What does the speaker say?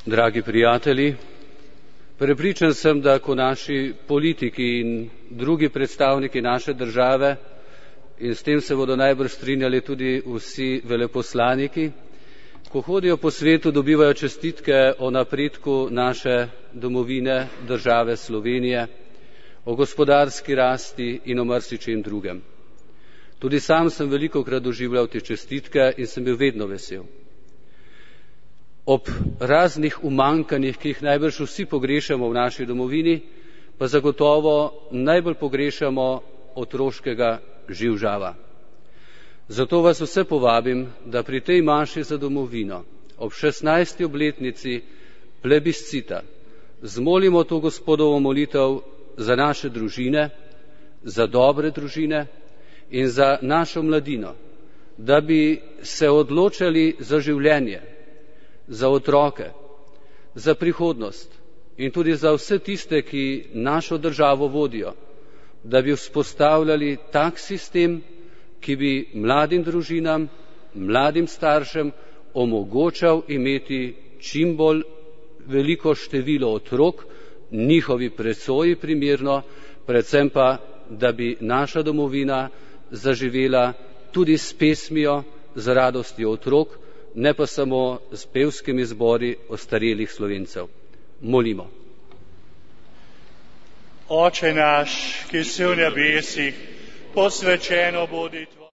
Dragi prijatelji, prepričan sem, da ko naši politiki in drugi predstavniki naše države, in s tem se bodo najbrž strinjali tudi vsi veleposlaniki, ko hodijo po svetu, dobivajo čestitke o napredku naše domovine, države Slovenije, o gospodarski rasti in o marsičem drugem. Tudi sam sem velikokrat doživljal te čestitke in sem bil vedno vesel. Ob raznih umanjkanjih, ki jih najbrž vsi pogrešamo v naši domovini, pa zagotovo najbolj pogrešamo otroškega živžava. Zato vas vse povabim, da pri tej maši za domovino ob 16. obletnici plebiscita zmolimo to Gospodovo molitev za naše družine, za dobre družine in za našo mladino, da bi se odločali za življenje, za otroke, za prihodnost in tudi za vse tiste, ki našo državo vodijo, da bi vzpostavljali tak sistem, ki bi mladim družinam, mladim staršem omogočal imeti čim bolj veliko število otrok, njihovi presoji primerno, predvsem pa, da bi naša domovina zaživela tudi s pesmijo, z radostjo otrok, ne pa samo s pevskimi zbori ostarelih Slovencev. Molimo. Oče naš, ki si v nebesih, posvečeno bodi tvoje